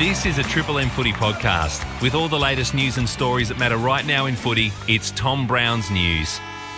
This is a Triple M Footy podcast. With all the latest news and stories that matter right now in footy, it's Tom Brown's News.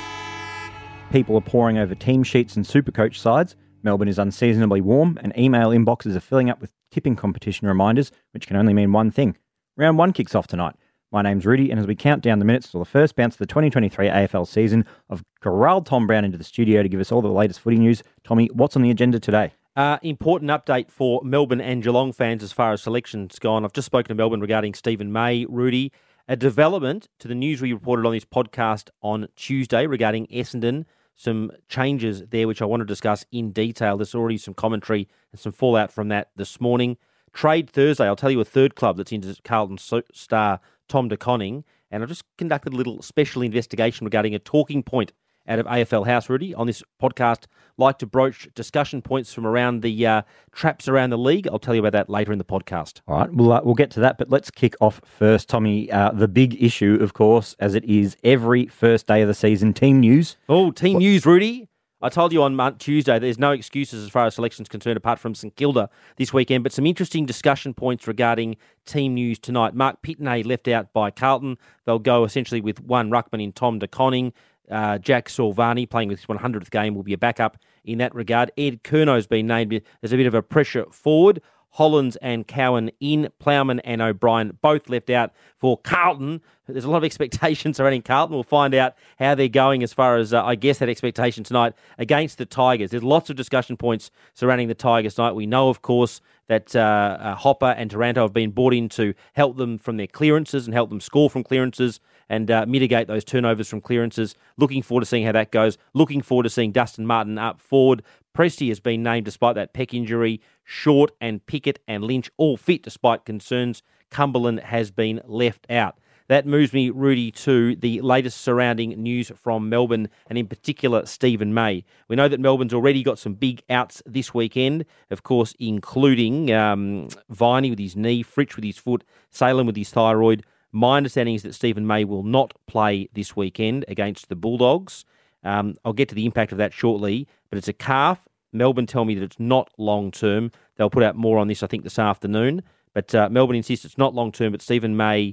People are pouring over team sheets and Supercoach sides. Melbourne is unseasonably warm, and email inboxes are filling up with tipping competition reminders, which can only mean one thing. Round 1 kicks off tonight. My name's Rudy, and as we count down the minutes till the first bounce of the 2023 AFL season, I've corralled Tom Brown into the studio to give us all the latest footy news. Tommy, what's on the agenda today? Important update for Melbourne and Geelong fans as far as selection's gone. I've just spoken to Melbourne regarding Stephen May. Rudy, a development to the news we reported on this podcast on Tuesday regarding Essendon. Some changes there which I want to discuss in detail. There's already some commentary and some fallout from that this morning. Trade Thursday, I'll tell you a third club that's into Carlton star Tom De Koning, and I've just conducted a little special investigation regarding a talking point out of AFL House, Rudy, on this podcast. Like to broach discussion points from around the traps around the league. I'll tell you about that later in the podcast. All right, we'll get to that, but let's kick off first, Tommy. The big issue, of course, as it is every first day of the season, team news. Oh, team news, Rudy. I told you on Tuesday there's no excuses as far as selection's concerned apart from St Kilda this weekend, but some interesting discussion points regarding team news tonight. Mark Pitney left out by Carlton. They'll go essentially with one ruckman in Tom De Koning. Jack Silvani, playing with his 100th game, will be a backup in that regard. Ed Curnow's been named as a bit of a pressure forward. Hollands and Cowan in. Plowman and O'Brien both left out for Carlton. There's a lot of expectations surrounding Carlton. We'll find out how they're going as far as, I guess, that expectation tonight against the Tigers. There's lots of discussion points surrounding the Tigers tonight. We know, of course, that Hopper and Taranto have been brought in to help them from their clearances and help them score from clearances and mitigate those turnovers from clearances. Looking forward to seeing how that goes. Looking forward to seeing Dustin Martin up forward. Presty has been named despite that pec injury. Short and Pickett and Lynch all fit despite concerns. Cumberland has been left out. That moves me, Rudy, to the latest surrounding news from Melbourne and in particular Stephen May. We know that Melbourne's already got some big outs this weekend, of course, including Viney with his knee, Fritsch with his foot, Salem with his thyroid. My understanding is that Stephen May will not play this weekend against the Bulldogs. I'll get to the impact of that shortly, but it's a calf. Melbourne tell me that it's not long-term. They'll put out more on this, I think, this afternoon. But Melbourne insists it's not long-term, but Stephen May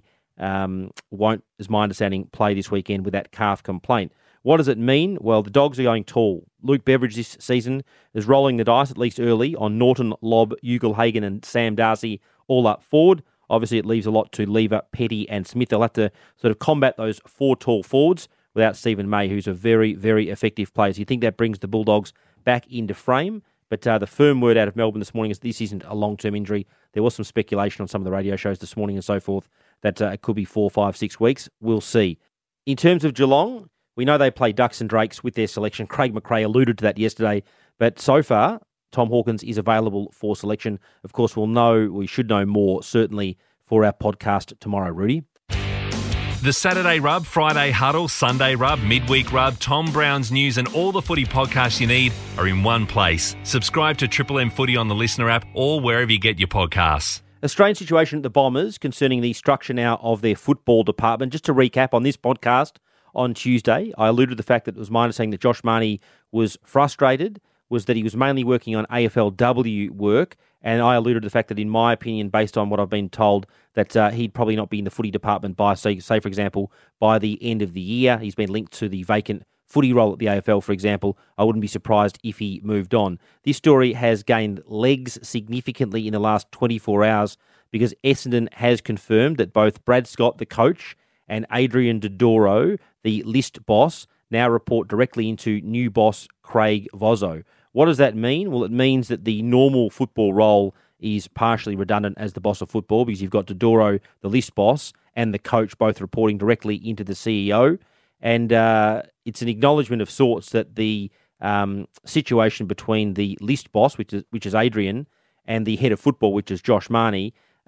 won't, as my understanding, play this weekend with that calf complaint. What does it mean? Well, the Dogs are going tall. Luke Beveridge this season is rolling the dice, at least early, on Norton, Lobb, Ugle-Hagan and Sam Darcy all up forward. Obviously, it leaves a lot to Lever, Petty and Smith. They'll have to sort of combat those four tall forwards without Stephen May, who's a very, very effective player. So you think that brings the Bulldogs back into frame. But the firm word out of Melbourne this morning is this isn't a long-term injury. There was some speculation on some of the radio shows this morning and so forth that it could be 4, 5, 6 weeks. We'll see. In terms of Geelong, we know they play Ducks and Drakes with their selection. Craig McRae alluded to that yesterday. But so far, Tom Hawkins is available for selection. Of course, we should know more, certainly, for our podcast tomorrow, Rudy. The Saturday Rub, Friday Huddle, Sunday Rub, Midweek Rub, Tom Brown's News and all the footy podcasts you need are in one place. Subscribe to Triple M Footy on the Listener app or wherever you get your podcasts. A strange situation at the Bombers concerning the structure now of their football department. Just to recap on this podcast on Tuesday, I alluded to the fact that it was my understanding that Josh Marnie was frustrated, was that he was mainly working on AFLW work, and I alluded to the fact that, in my opinion, based on what I've been told, that he'd probably not be in the footy department by, say, for example, by the end of the year. He's been linked to the vacant footy role at the AFL, for example. I wouldn't be surprised if he moved on. This story has gained legs significantly in the last 24 hours because Essendon has confirmed that both Brad Scott, the coach, and Adrian Dodoro, the list boss, now report directly into new boss Craig Vozzo. What does that mean? Well, it means that the normal football role is partially redundant as the boss of football because you've got Dodoro, the list boss, and the coach both reporting directly into the CEO. And it's an acknowledgement of sorts that the situation between the list boss, which is Adrian, and the head of football, which is Josh Marnie,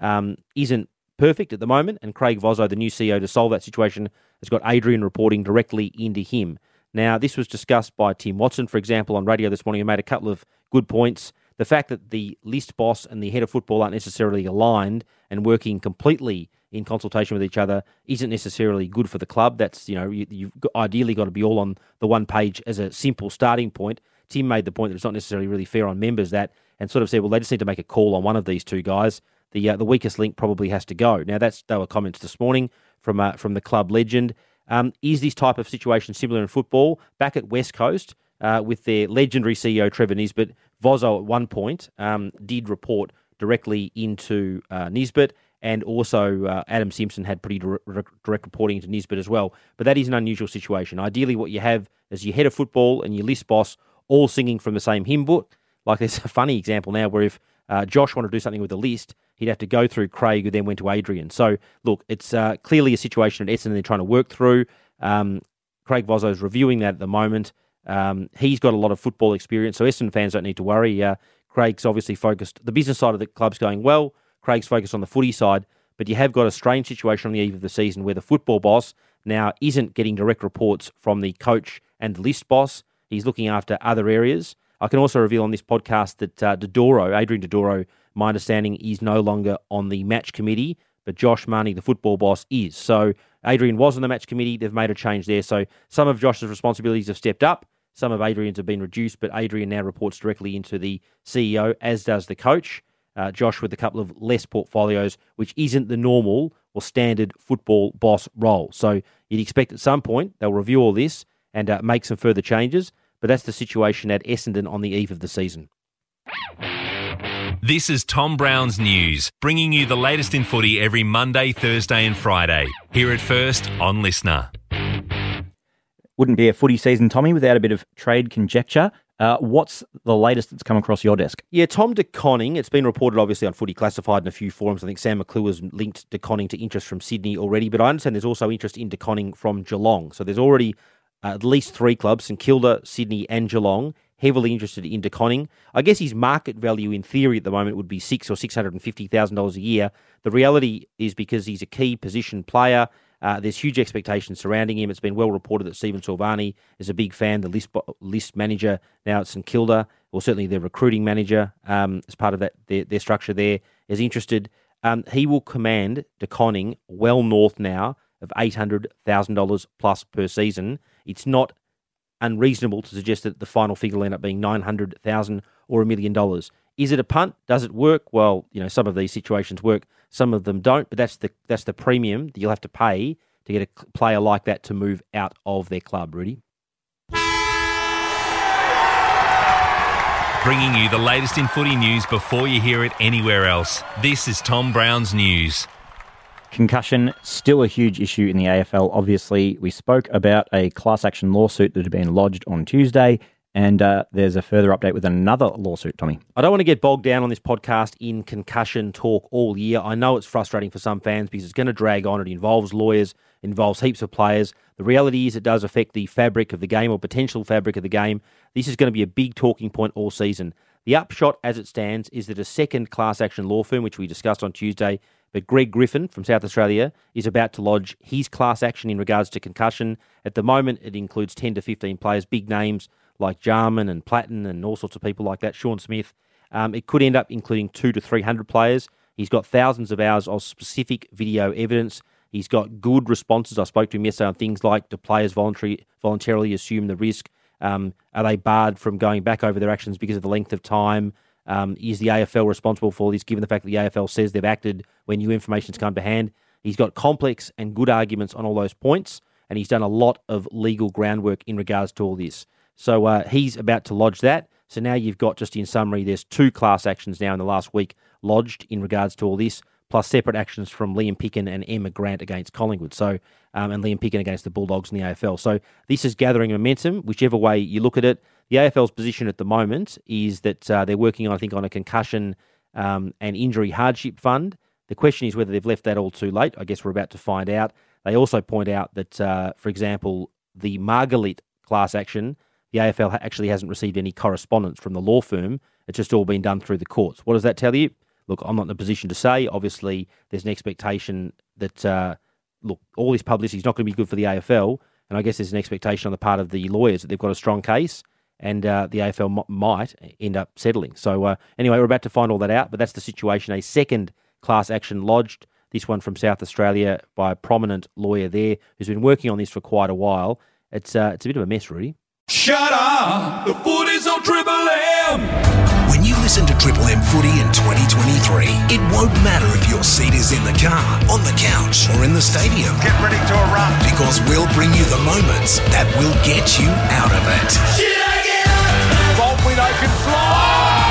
isn't perfect at the moment. And Craig Vozzo, the new CEO, to solve that situation, has got Adrian reporting directly into him. Now, this was discussed by Tim Watson, for example, on radio this morning, and made a couple of good points. The fact that the list boss and the head of football aren't necessarily aligned and working completely in consultation with each other isn't necessarily good for the club. That's, you've ideally got to be all on the one page as a simple starting point. Tim made the point that it's not necessarily really fair on members and sort of said, well, they just need to make a call on one of these two guys. the weakest link probably has to go. Now, they were comments this morning from the club legend. Is this type of situation similar in football? Back at West Coast, with their legendary CEO Trevor Nisbet, Vozzo at one point did report directly into Nisbet, and also Adam Simpson had pretty direct reporting into Nisbet as well. But that is an unusual situation. Ideally, what you have is your head of football and your list boss all singing from the same hymn book. Like, there's a funny example now where if Josh wanted to do something with the list, he'd have to go through Craig, who then went to Adrian. So, look, it's clearly a situation at Essendon they're trying to work through. Craig Vozzo is reviewing that at the moment. He's got a lot of football experience, so Essendon fans don't need to worry. Craig's obviously focused. The business side of the club's going well. Craig's focused on the footy side, but you have got a strange situation on the eve of the season where the football boss now isn't getting direct reports from the coach and the list boss. He's looking after other areas. I can also reveal on this podcast that Adrian Dodoro, my understanding, is no longer on the match committee, but Josh Marnie, the football boss, is. So Adrian was on the match committee. They've made a change there. So some of Josh's responsibilities have stepped up. Some of Adrian's have been reduced, but Adrian now reports directly into the CEO, as does the coach. Josh with a couple of less portfolios, which isn't the normal or standard football boss role. So you'd expect at some point they'll review all this and make some further changes. But that's the situation at Essendon on the eve of the season. This is Tom Brown's News, bringing you the latest in footy every Monday, Thursday and Friday. Hear it first on Listener. Wouldn't be a footy season, Tommy, without a bit of trade conjecture. What's the latest that's come across your desk? Yeah, Tom De Koning. It's been reported, obviously, on Footy Classified in a few forums. I think Sam McClure has linked De Koning to interest from Sydney already, but I understand there's also interest in De Koning from Geelong. So there's already at least three clubs, St Kilda, Sydney and Geelong, heavily interested in De Koning. I guess his market value in theory at the moment would be $600,000 or $650,000 a year. The reality is because he's a key position player, there's huge expectations surrounding him. It's been well reported that Stephen Silvani is a big fan, the list manager now at St Kilda, or certainly their recruiting manager as part of that their structure there, is interested. He will command De Koning well north now of $800,000 plus per season. It's not unreasonable to suggest that the final figure will end up being $900,000 or $1 million. Is it a punt? Does it work? Well, some of these situations work, some of them don't, but that's the premium that you'll have to pay to get a player like that to move out of their club, Rudy. Bringing you the latest in footy news before you hear it anywhere else. This is Tom Brown's News. Concussion, still a huge issue in the AFL. Obviously, we spoke about a class action lawsuit that had been lodged on Tuesday, and there's a further update with another lawsuit, Tommy. I don't want to get bogged down on this podcast in concussion talk all year. I know it's frustrating for some fans because it's going to drag on. It involves lawyers, involves heaps of players. The reality is it does affect the fabric of the game or potential fabric of the game. This is going to be a big talking point all season. The upshot as it stands is that a second class action law firm, which we discussed on Tuesday, but Greg Griffin from South Australia is about to lodge his class action in regards to concussion. At the moment, it includes 10 to 15 players, big names like Jarman and Platten and all sorts of people like that, Sean Smith. It could end up including 200 to 300 players. He's got thousands of hours of specific video evidence. He's got good responses. I spoke to him yesterday on things like, do players voluntarily assume the risk? Are they barred from going back over their actions because of the length of time? Is the AFL responsible for this, given the fact that the AFL says they've acted when new information's come to hand? He's got complex and good arguments on all those points, and he's done a lot of legal groundwork in regards to all this. So he's about to lodge that. So now you've got, just in summary, there's 2 class actions now in the last week lodged in regards to all this, plus separate actions from Liam Picken and Emma Grant against Collingwood. So and Liam Picken against the Bulldogs in the AFL. So this is gathering momentum, whichever way you look at it. The AFL's position at the moment is that they're working on, I think, on a concussion and injury hardship fund. The question is whether they've left that all too late. I guess we're about to find out. They also point out that, for example, the Margalit class action, the AFL actually hasn't received any correspondence from the law firm. It's just all been done through the courts. What does that tell you? Look, I'm not in a position to say. Obviously, there's an expectation that, all this publicity is not going to be good for the AFL, and I guess there's an expectation on the part of the lawyers that they've got a strong case, and the AFL might end up settling. So anyway, we're about to find all that out, but that's the situation. A second class action lodged, this one from South Australia by a prominent lawyer there who's been working on this for quite a while. It's a bit of a mess, Rudy. Shut up! The footy's on Triple M! When you listen to Triple M Footy in 2023, story. It won't matter if your seat is in the car, on the couch, or in the stadium. Get ready to erupt. Because we'll bring you the moments that will get you out of it. Bolt window can fly.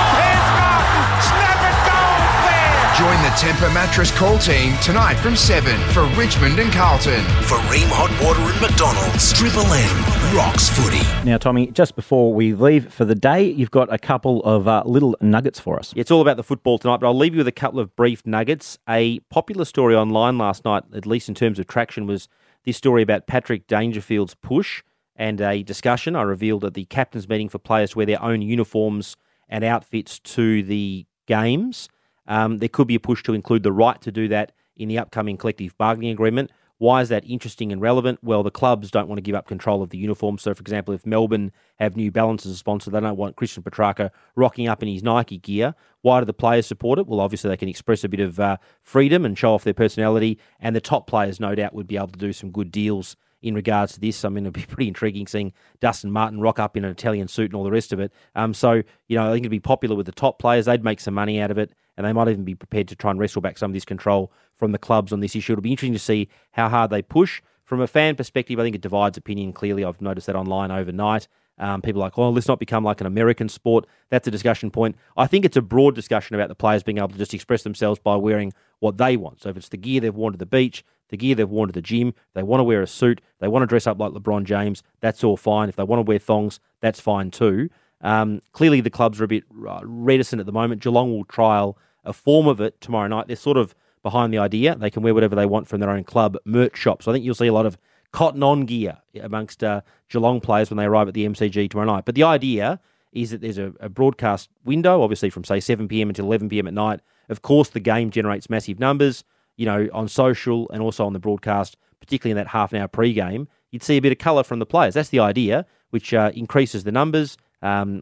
Snap it, goal there. Join the Tempur Mattress call team tonight from 7 for Richmond and Carlton. For Ream Hot Water and McDonald's, Triple M rocks footy. Now, Tommy, just before we leave for the day, you've got a couple of little nuggets for us. It's all about the football tonight, but I'll leave you with a couple of brief nuggets. A popular story online last night, at least in terms of traction, was this story about Patrick Dangerfield's push and a discussion I revealed at the captain's meeting for players to wear their own uniforms and outfits to the games. There could be a push to include the right to do that in the upcoming collective bargaining agreement. Why is that interesting and relevant? Well, the clubs don't want to give up control of the uniform. So, for example, if Melbourne have New Balance as a sponsor, they don't want Christian Petrarca rocking up in his Nike gear. Why do the players support it? Well, obviously they can express a bit of freedom and show off their personality, and the top players, no doubt, would be able to do some good deals in regards to this. I mean, it'd be pretty intriguing seeing Dustin Martin rock up in an Italian suit and all the rest of it. So, I think it'd be popular with the top players. They'd make some money out of it, and they might even be prepared to try and wrestle back some of this control from the clubs on this issue. It'll be interesting to see how hard they push. From a fan perspective, I think it divides opinion clearly. I've noticed that online overnight. People are like, let's not become like an American sport. That's a discussion point. I think it's a broad discussion about the players being able to just express themselves by wearing what they want. So if it's the gear they've worn to the beach, the gear they've worn to the gym, they want to wear a suit, they want to dress up like LeBron James, that's all fine. If they want to wear thongs, that's fine too. Clearly the clubs are a bit reticent at the moment. Geelong will trial a form of it tomorrow night. They're sort of behind the idea. They can wear whatever they want from their own club merch shop. So I think you'll see a lot of cotton-on gear amongst Geelong players when they arrive at the MCG tomorrow night. But the idea is that there's a broadcast window, obviously from, say, 7 p.m. until 11 p.m. at night. Of course, the game generates massive numbers, on social and also on the broadcast, particularly in that half an hour pre-game. You'd see a bit of colour from the players. That's the idea, which increases the numbers and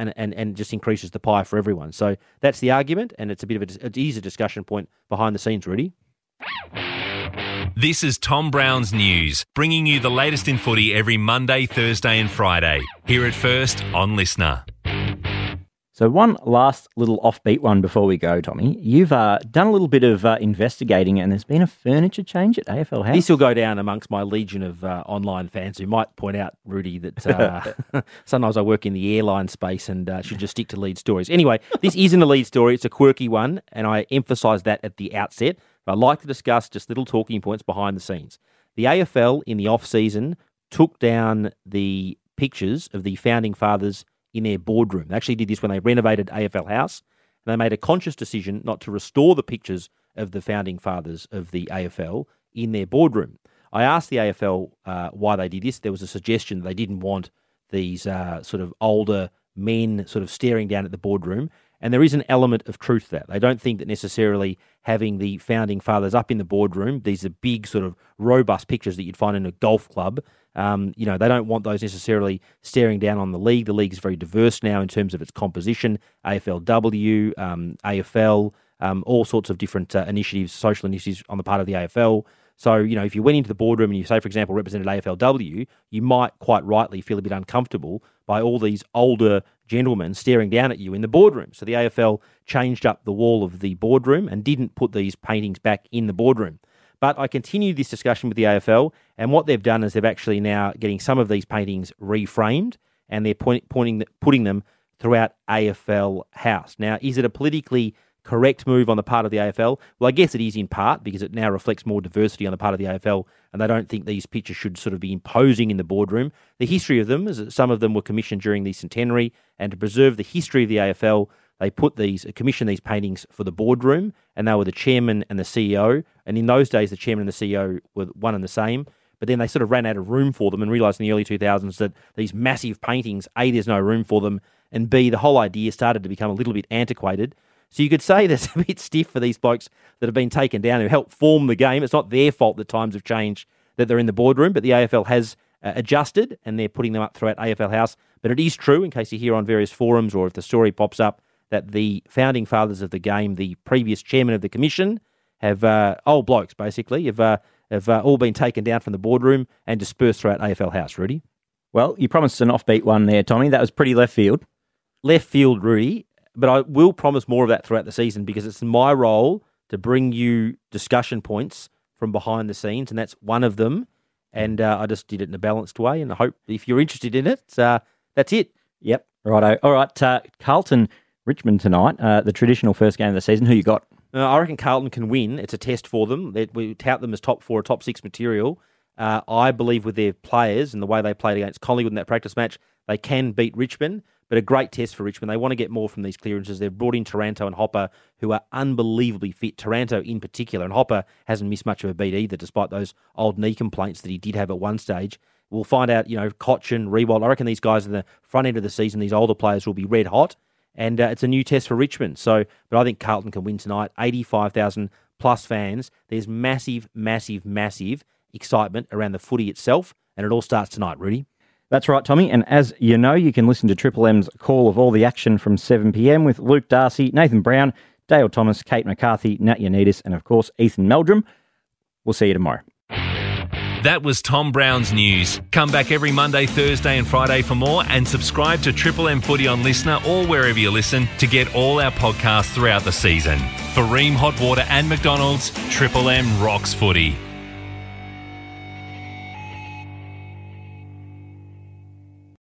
just increases the pie for everyone. So that's the argument, and it's it is a discussion point behind the scenes, Rudy. This is Tom Brown's News, bringing you the latest in footy every Monday, Thursday and Friday. Hear it first on Listener. So one last little offbeat one before we go, Tommy. You've done a little bit of investigating, and there's been a furniture change at AFL House. This will go down amongst my legion of online fans who might point out, Rudy, that sometimes I work in the airline space and should just stick to lead stories. Anyway, this isn't a lead story. It's a quirky one, and I emphasise that at the outset. I'd like to discuss just little talking points behind the scenes. The AFL, in the off-season, took down the pictures of the Founding Fathers in their boardroom. They actually did this when they renovated AFL House, and they made a conscious decision not to restore the pictures of the Founding Fathers of the AFL in their boardroom. I asked the AFL why they did this. There was a suggestion that they didn't want these sort of older men sort of staring down at the boardroom, and there is an element of truth to that. They don't think that necessarily having the Founding Fathers up in the boardroom, these are big sort of robust pictures that you'd find in a golf club, they don't want those necessarily staring down on the league. The league is very diverse now in terms of its composition, AFLW, AFL, all sorts of different initiatives, social initiatives on the part of the AFL. So, if you went into the boardroom and you, say, for example, represented AFLW, you might quite rightly feel a bit uncomfortable by all these older gentlemen staring down at you in the boardroom. So the AFL changed up the wall of the boardroom and didn't put these paintings back in the boardroom. But I continued this discussion with the AFL, and what they've done is they've actually now getting some of these paintings reframed, and they're putting them throughout AFL House. Now, is it a politically correct move on the part of the AFL? Well, I guess it is in part, because it now reflects more diversity on the part of the AFL, and they don't think these pictures should sort of be imposing in the boardroom. The history of them is that some of them were commissioned during the centenary, and to preserve the history of the AFL, they commissioned these paintings for the boardroom, and they were the chairman and the CEO. And in those days, the chairman and the CEO were one and the same. But then they sort of ran out of room for them and realised in the early 2000s that these massive paintings, A, there's no room for them, and B, the whole idea started to become a little bit antiquated. So you could say that's a bit stiff for these blokes that have been taken down who helped form the game. It's not their fault that times have changed, that they're in the boardroom, but the AFL has adjusted, and they're putting them up throughout AFL House. But it is true, in case you hear on various forums or if the story pops up, that the Founding Fathers of the game, the previous chairman of the commission, have old blokes basically, have all been taken down from the boardroom and dispersed throughout AFL House. Rudy? Well, you promised an offbeat one there, Tommy. That was pretty left field. Left field, Rudy. But I will promise more of that throughout the season because it's my role to bring you discussion points from behind the scenes, and that's one of them. And I just did it in a balanced way, and I hope if you're interested in it, that's it. Yep. Righto. All right. Carlton, Richmond tonight, the traditional first game of the season. Who you got? I reckon Carlton can win. It's a test for them. We tout them as top 4 or top 6 material. I believe with their players and the way they played against Collingwood in that practice match, they can beat Richmond, but a great test for Richmond. They want to get more from these clearances. They've brought in Taranto and Hopper, who are unbelievably fit. Taranto in particular, and Hopper hasn't missed much of a beat either, despite those old knee complaints that he did have at one stage. We'll find out, Cochin, Riewoldt. I reckon these guys in the front end of the season, these older players will be red hot, and it's a new test for Richmond. But I think Carlton can win tonight. 85,000 plus fans. There's massive, massive, massive excitement around the footy itself, and it all starts tonight, Rudy. That's right, Tommy. And as you know, you can listen to Triple M's call of all the action from 7 p.m. with Luke Darcy, Nathan Brown, Dale Thomas, Kate McCarthy, Nat Ioannidis, and of course, Ethan Meldrum. We'll see you tomorrow. That was Tom Brown's News. Come back every Monday, Thursday and Friday for more, and subscribe to Triple M Footy on Listener or wherever you listen to get all our podcasts throughout the season. For Ream Hot Water and McDonald's, Triple M rocks footy.